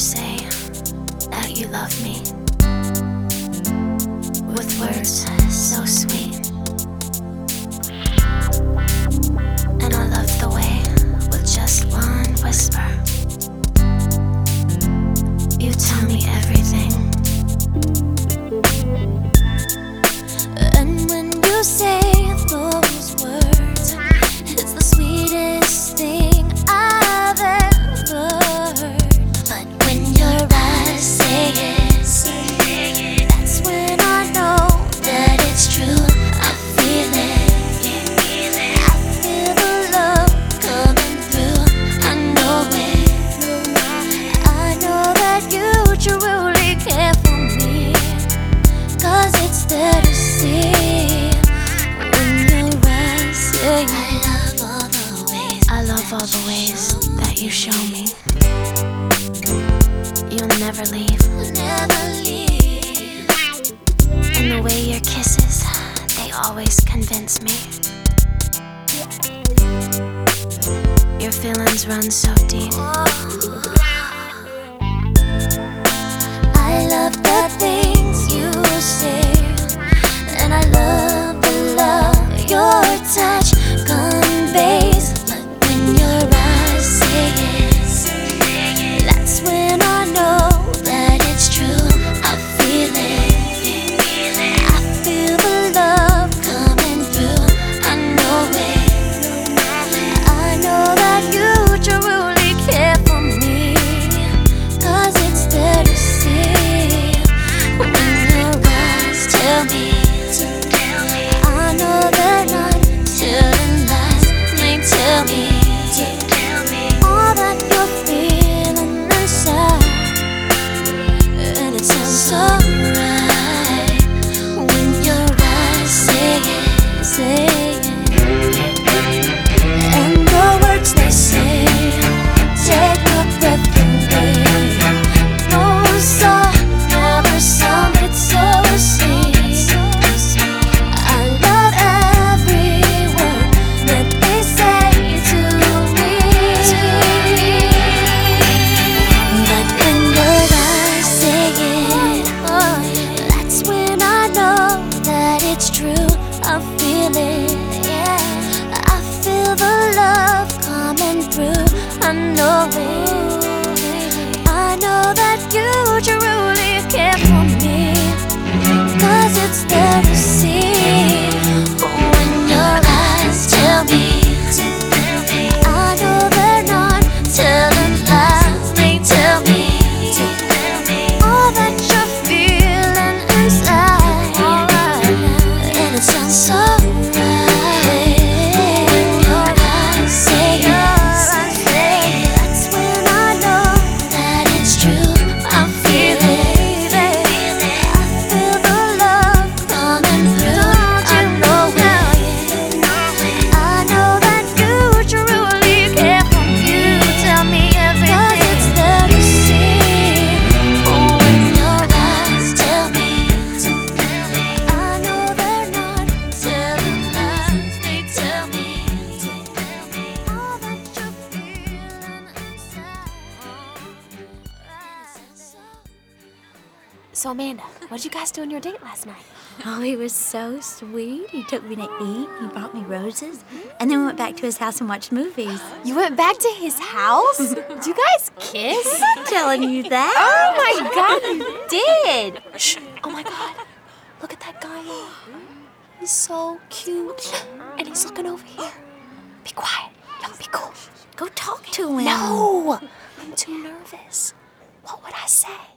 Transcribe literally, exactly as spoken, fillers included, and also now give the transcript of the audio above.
say that you love me with words so sweet. And I love the way with just one whisper you tell me everything. And when you say those words, it's the sweetest thing I've ever heard. But when your eyes say it, that's when I know that it's true. I feel it, I feel the love coming through. I know it, I know that you truly care for me, 'cause it's there to see. I love all the ways that you show me you'll never leave. Never leave. And the way your kisses, they always convince me. Your feelings run so deep. I love the things you say, and I love the love your touch conveys. But when your eyes say it, that's when I know that it's true. I feel it, I feel the love coming through. I know it, I know that you truly care for me, 'cause it's there to see. When your eyes tell me, I know they're not telling lies. They tell me all that you're feeling inside, and it sounds so right when your eyes say it, say it. And the words they say take a breath away. No saw, never saw it so sweet. I love every word that they say to me. But when your eyes say it, that's when I know that it's true. I feel it, yeah. I feel the love coming through. I know it, I know that you truly care for me, 'cause it's there to see. When your eyes tell me, I know they're not telling lies. They tell me all that you're feeling inside, and it sounds so right. When your eyes say it, that's when I know that it's true. I feel it, I feel the love coming through. I know it, I know that you truly care for me. You tell me everything, 'cause it's there to see. When your eyes tell me, I know they're not telling lies. They tell me all that you're feeling inside. So Amanda, what did you guys do on your date last night? Oh, he was so sweet. He took me to eat. He brought me roses. And then we went back to his house and watched movies. You went back to his house? Did you guys kiss? I'm telling you that. Oh my God, you did! Shh! Oh my God, look at that guy. He's so cute, and he's looking over here. Be quiet. Yo, be cool. Go talk to him. No, I'm too nervous. What would I say?